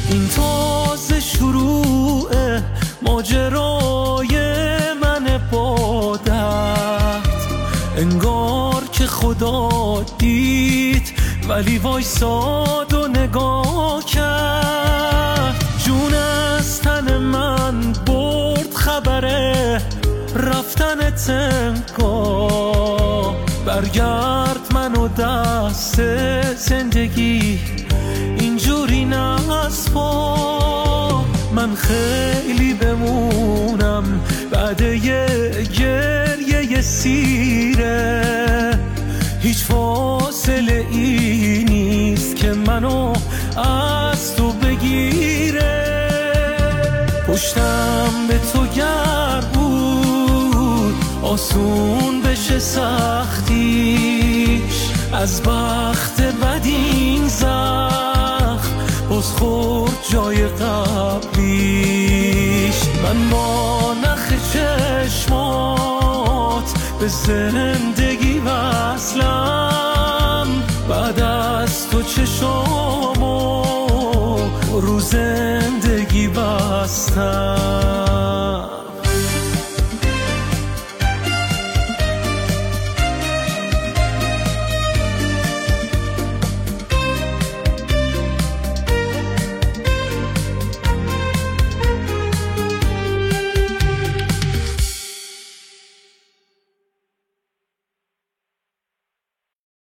این تازه شروع ماجرای من با درد، انگار که خدا دید ولی وایساد و نگاه کرد. جون از تن من برد خبره رفتنت انگار، برگرد منو دست زندگی اینجوری نسپار. من خیلی بمونم بعد یه گریه سیره، هیچ فاصله ای نیست که منو از تو بگیره. پشتم به تو گر بود آسون بشه سختیش، از بخت بد این زخم باز خورد جای قبلیش. من با نخ چشمات به زندگی وصلم، بعد از تو چشامو رو زندگی بستم.